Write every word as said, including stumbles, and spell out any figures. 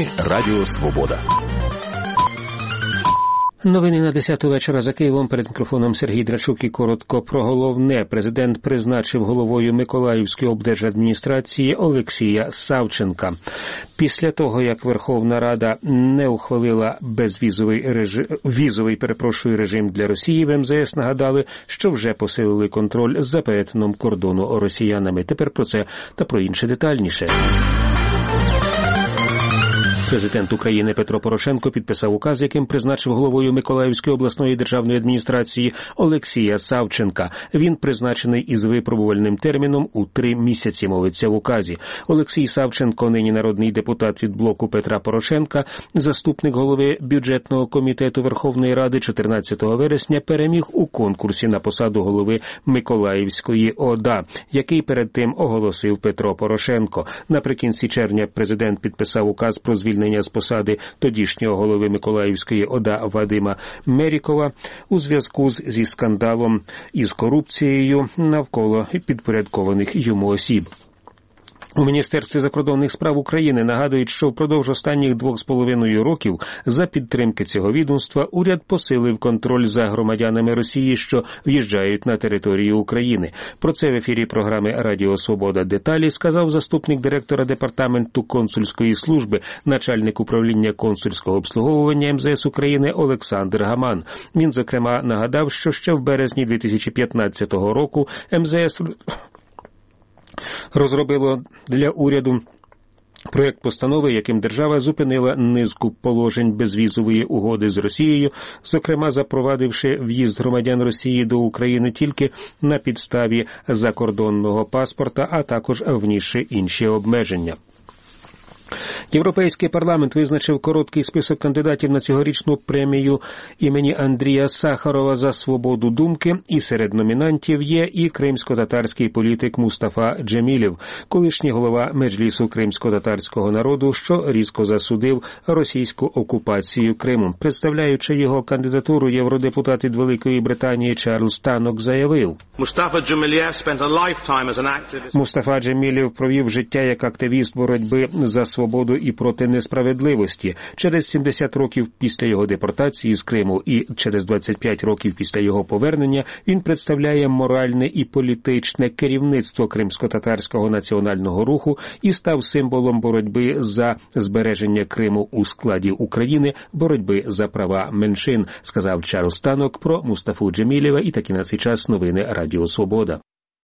Новини Радіо Свобода. Новини на десяту вечора за Києвом. Перед мікрофоном Сергій Драчук і коротко про головне. Президент призначив головою Миколаївської облдержадміністрації Олексія Савченка. Після того, як Верховна Рада не ухвалила безвізовий режим, візовий, перепрошую, режим для Росії, в ем зе ес нагадали, що вже посилили контроль за перетином кордону росіянами. Тепер про це та про інше детальніше. Президент України Петро Порошенко підписав указ, яким призначив головою Миколаївської обласної державної адміністрації Олексія Савченка. Він призначений із випробувальним терміном у три місяці, мовиться в указі. Олексій Савченко, нині народний депутат від блоку Петра Порошенка, заступник голови бюджетного комітету Верховної Ради, чотирнадцятого вересня переміг у конкурсі на посаду голови Миколаївської о да, який перед тим оголосив Петро Порошенко. Наприкінці червня президент підписав указ про звільнення з посади тодішнього голови Миколаївської о да Вадима Мерікова у зв'язку з, зі скандалом із корупцією навколо підпорядкованих йому осіб. У Міністерстві закордонних справ України нагадують, що впродовж останніх двох з половиною років за підтримки цього відомства уряд посилив контроль за громадянами Росії, що в'їжджають на територію України. Про це в ефірі програми «Радіо Свобода. Деталі» сказав заступник директора Департаменту консульської служби, начальник управління консульського обслуговування ем зе ес України Олександр Гаман. Він, зокрема, нагадав, що ще в березні дві тисячі п'ятнадцятого року ем зе ес розробило для уряду проєкт постанови, яким держава зупинила низку положень безвізової угоди з Росією, зокрема запровадивши в'їзд громадян Росії до України тільки на підставі закордонного паспорта, а також внісши інші обмеження. Європейський парламент визначив короткий список кандидатів на цьогорічну премію імені Андрія Сахарова за свободу думки, і серед номінантів є і кримсько-татарський політик Мустафа Джемілєв, колишній голова Меджлісу кримсько-татарського народу, що різко засудив російську окупацію Криму. Представляючи його кандидатуру, євродепутат від Великої Британії Чарльз Танок заявив: Мустафа Джемілєв провів життя як активіст боротьби за свободу і проти несправедливості. Через сімдесят років після його депортації з Криму і через двадцять п'ять років після його повернення він представляє моральне і політичне керівництво кримсько-татарського національного руху і став символом боротьби за збереження Криму у складі України, боротьби за права меншин, сказав Чарльз Танок про Мустафу Джемілєва. І такі на цей час новини Радіо Свобода.